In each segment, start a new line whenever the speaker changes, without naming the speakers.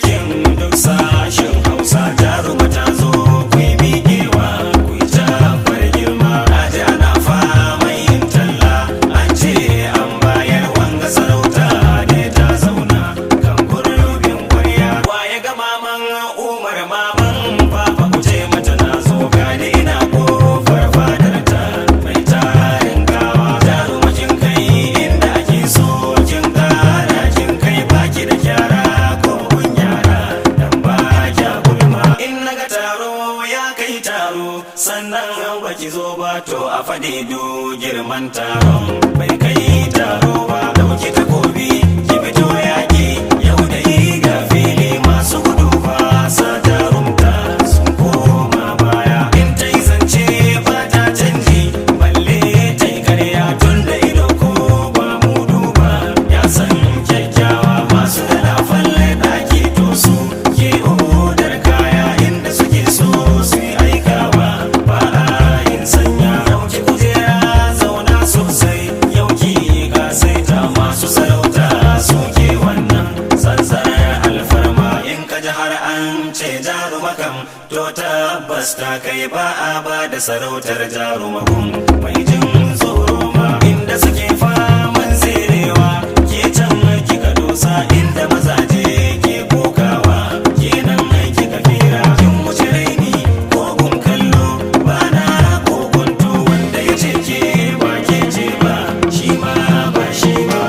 yankin duk sashen Hausa jaruma ta zo ku yi miƙewa ku yi tafar girma. Na ji ana fama yin talla an ce an bayar wanga sarauta ne ta zauna kan gurbin kwarya. Waye ga maman Umar maman Papa ku ce mata na zo gani ina kofar fadarta mai tarin gawa. Jaruma kin kai inda ake so kin kara kin kai baki da kyara ko kun yara dan ba kya gulma. In naga taro ya kai taro sannan baki zo ba to a faɗi du girman taron bai kai taro ba. Dauki takobi ki fito yaƙi yau da yi ga fili masu gudu ba sa jarumta sun koma baya. In ta yi zance ba ta canji balle ta yi karya tun da ido ko ba mudu ba ya san kyakkyawa. Masu dalafalle ɗaki to su ke odar kaya inda suke so su yi aikawa ba a yin sanya. Yauki kujera zauna sosai yauki gasaita masu sarauta suke wannan sansanar alfarma. In ka ji har an ce jaruma kam to tabbas ta kai ba a ba da sarautar jarumakun mai jin tsoro ma. Inda suke faman tserewa ke can kika dosa inda mazaje ke kokawa kenan kika fira. Kin wuce raini ko gun kallo ba na kokonto wanda ya ce ke ba ke ce ba shi ma ba shi ba.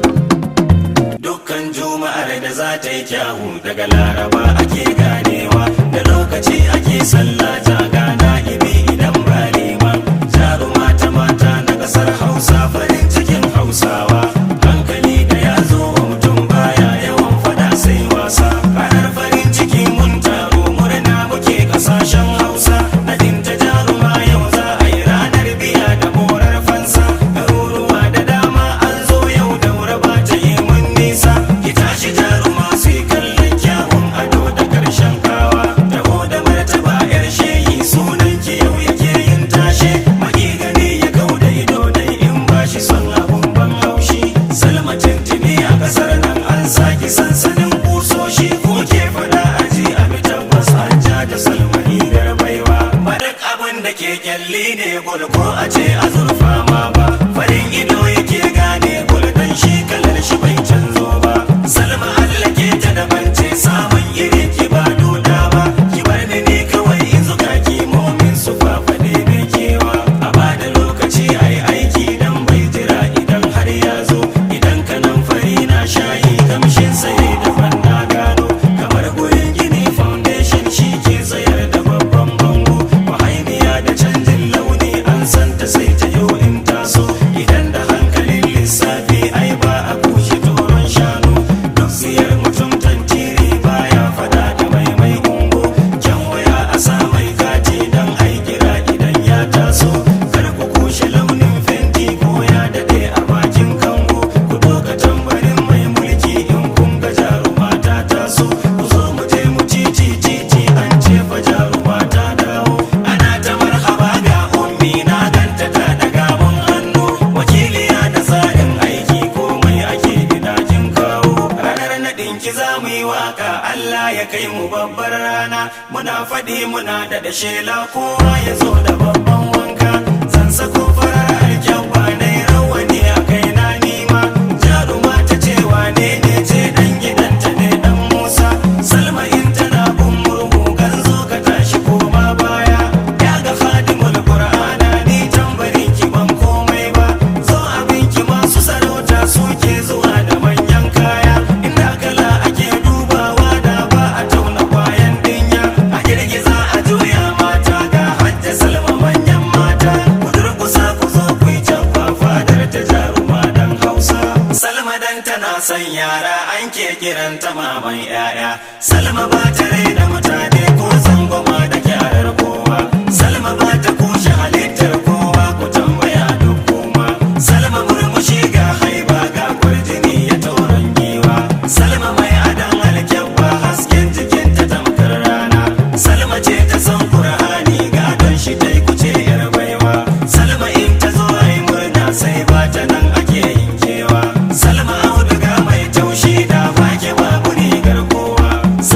Dukkan juma'ar da za ta yi kyawu daga laraba ake ganewa da lokaci ake sallah ta gana ibi idan ba liman. Jaruma ta mata na ƙasar Hausa farin cikin Hausawa hankali da ya zo wa mutum baya yawan fada sai wasa. Ranar farin ciki mun taro murna muke ƙasashen Hausa nadinta jaruma yau za a yi ranar biya da morar fansa. Garuruwa da dama an zo yau daura ba ta yi mun nisa. Ki tashi jaruma su yi kallon kyawun ado da ƙarshen kawa. Taho da martaba yar shehi sunan ki yau yake yin tashe. Maki gani ya kau da ido dai in ba shi son abun ban haushi. Salma tintini a ƙasar nan an saki sansanin kusoshi ko ke faɗa aji a bi tabbas an ja da Salma hirar baiwa. Ba duk abin da ke kyalli ne gul ko a ce azurfa ma ba. Farin ido yake gane gul dan shi kalar shi bai canzo ba. Salma Allah ke ta daban ce samun iri ki ba duda ba. Ki bar ni ne kawai in zuka ki momin su fafaɗe mai kewa. A ba da lokaci a yi aiki dan bai jira idan har ya zo. Idan kanan fari na shayi kamshin saye daban na gano. Kamar gurin gini foundation shi ke tsayar da babban bango. Wahainiya da canjin launi an santa sai ta yau in taso. Idan da hankalin lissafi ai ba a kushe toron shanu. Duk siyar mutum tantiri baya fada da mai ungo. Kyan waya a sa mai kati dan ai kira idan ya taso. Kar ku kushe launin fenti ko ya daɗe a bakin kango. Ku doka tambarin mai mulki in kun ga jaruma ta taso. Ku zo mu je mu titi an ce fa jaruma ta dawo. Ana ta marhaba ga ummi na ganta ta daga mun hannu. Wakiliya da tsarin aiki komai ake gidajen kawo. Ranar naɗin ki za mu yi waka Allah ya kai mu babbar rana. Muna faɗi muna da shela kowa ya zo da babban wanka. Zan sako farar alkyabba na rawani a kai na nima. Jaruma ta ce wane ne ce dan gidanta ne dan Musa. Salma in tana bin murhu ganzo ka tashi koma baya. Ya ga Khadimul Qur'ana ni tambarin ki ban komai ba. Zo abin ki masu sarauta suke zuwa da manyan kaya. Inda kala ake dubawa da ba a tauna kwayan dinya. A girgiza a juya mata ga hajja Salma manyan mata. Ku durkusa ku zo ku yi cabba fadar ta jaruma dan Hausa. Salma dan tana son yara an ke kiranta maman yaya. Salma ba ta raina mutane ko zangoma da kyarar kowa. Salma ba ta kushe halittar kowa ku tambaya duk kuma. Salma murmushi ga haiba ga kwarjini ya tauran giwa. Salma mai adan alkyabba hasken jikinta tamkar rana. Salma ce ta san Qur'ani gadon shi ta yi kuce yar baiwa. Salma in ta zo ai murna sai ba ta nan ake yin kewa. Salma auduga mai taushi da fake babu rigar kowa.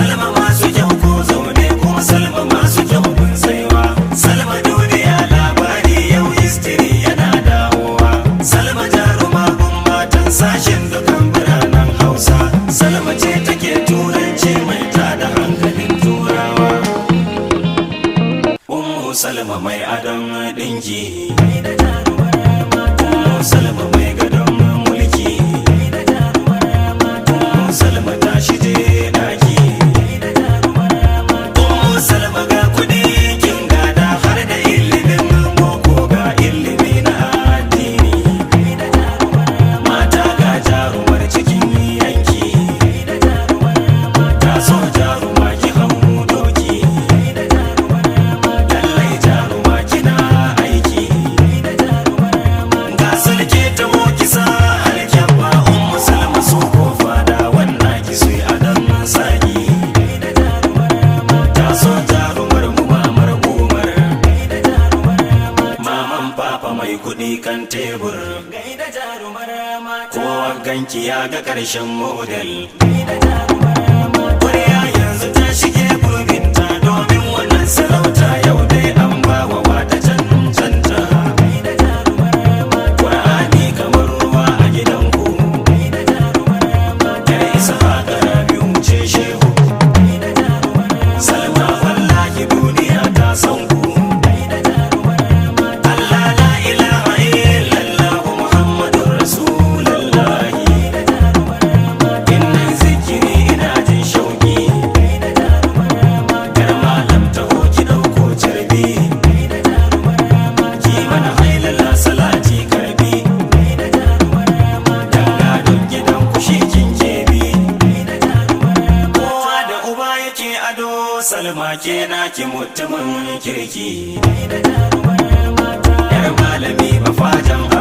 Salma mai adon dinki, Salma mai gadon mulki, Salma ta shige daki, Salma ga kudi kin gada har da ilimin boko ga ilimi na addini, mata ga jarumar cikin yanki, ta so jaruma ki hau doki, lallai jaruma kina aiki, ga sulke ta kisa alkyabba Salma su ko fada wannan ki sai adan saki, ta so jarumar mu mamar Umar, maman papa mai kudi kan tebur, kowa ganki ya ga karshen model, ƙwarya yanzu ta shige gurbinta domin wannan sarauta yau dai an ba wa wata cancanta, ƙur'ani kamar ruwa a gidanku, yar isa haka biyu ce shehu, Salma wallahi duniya ta san ku, Allah la ilaha illallah Muhammadur Rasulullahi, innan zikiri ina jin shauki, yar malam taho ki dauko carbi, ki mana hailala salati karbi, dan gadon gidan ku shi kin kebi, kowa da uba yake ado Salma ke naki mutumin kirki, yar malami mafajan